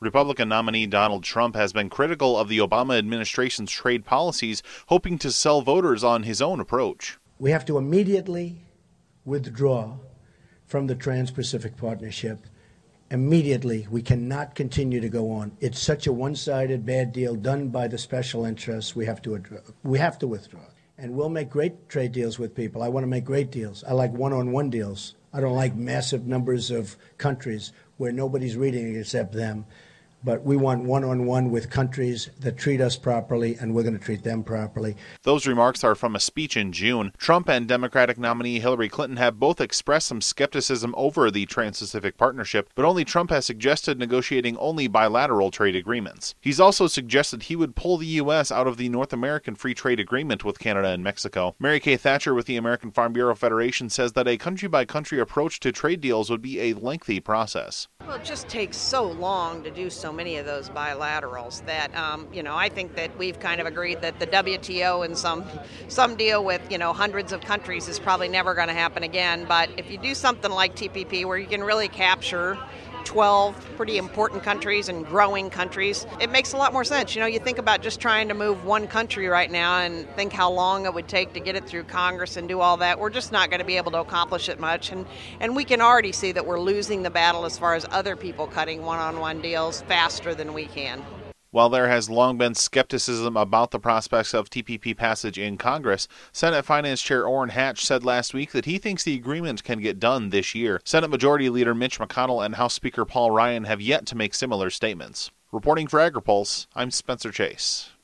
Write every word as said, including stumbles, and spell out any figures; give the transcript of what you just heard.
Republican nominee Donald Trump has been critical of the Obama administration's trade policies, hoping to sell voters on his own approach. We have to immediately withdraw from the Trans-Pacific Partnership. Immediately. We cannot continue to go on. It's such a one-sided bad deal done by the special interests. We have to we have to withdraw. And we'll make great trade deals with people. I want to make great deals. I like one-on-one deals. I don't like massive numbers of countries where nobody's reading it except them. But we want one-on-one with countries that treat us properly, and we're going to treat them properly. Those remarks are from a speech in June. Trump and Democratic nominee Hillary Clinton have both expressed some skepticism over the Trans-Pacific Partnership, but only Trump has suggested negotiating only bilateral trade agreements. He's also suggested he would pull the U S out of the North American Free Trade Agreement with Canada and Mexico. Mary Kay Thatcher with the American Farm Bureau Federation says that a country-by-country approach to trade deals would be a lengthy process. Well, it just takes so long to do so many of those bilaterals that, um, you know, I think that we've kind of agreed that the W T O and some some deal with, you know, hundreds of countries is probably never going to happen again. But if you do something like T P P where you can really capture twelve pretty important countries and growing countries, it makes a lot more sense. You know, you think about just trying to move one country right now and think how long it would take to get it through Congress and do all that. We're just not going to be able to accomplish it much. And, and we can already see that we're losing the battle as far as other people cutting one-on-one deals faster than we can. While there has long been skepticism about the prospects of T P P passage in Congress, Senate Finance Chair Orrin Hatch said last week that he thinks the agreement can get done this year. Senate Majority Leader Mitch McConnell and House Speaker Paul Ryan have yet to make similar statements. Reporting for AgriPulse, I'm Spencer Chase.